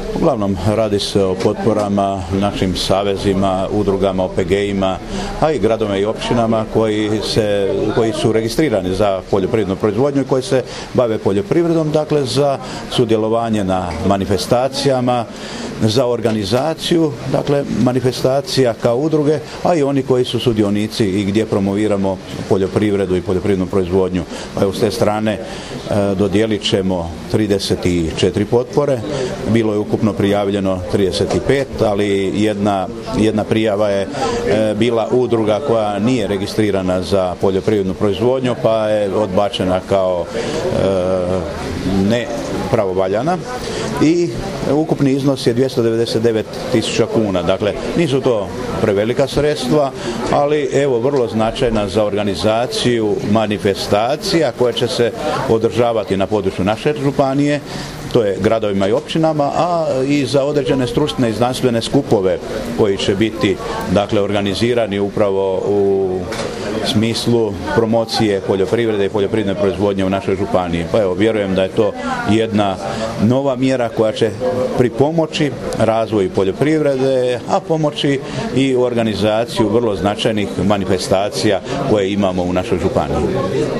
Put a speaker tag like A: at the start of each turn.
A: Uglavnom radi se o potporama našim savezima, udrugama, OPG-ima, a i gradovima i općinama koji su registrirani za poljoprivrednu proizvodnju i koji se bave poljoprivredom, dakle za sudjelovanje na manifestacijama, za organizaciju, dakle manifestacija kao udruge, a i oni koji su sudionici i gdje promoviramo poljoprivredu i poljoprivrednu proizvodnju. Pa s te strane dodijelit ćemo 34 potpore, bilo je ukupno prijavljeno 35, ali jedna prijava je bila udruga koja nije registrirana za poljoprivrednu proizvodnju, pa je odbačena kao ne pravovaljana i ukupni iznos je 299.000 kuna. Dakle, nisu to prevelika sredstva, ali evo vrlo značajna za organizaciju manifestacija koja će se održavati na području naše županije, to je gradovima i općinama, a i za određene stručne i znanstvene skupove koji će biti dakle organizirani upravo u smislu promocije poljoprivrede i poljoprivredne proizvodnje u našoj županiji. Pa evo, vjerujem da je to jedna nova mjera koja će pripomoći razvoju poljoprivrede, a pomoći i organizaciju vrlo značajnih manifestacija koje imamo u našoj županiji.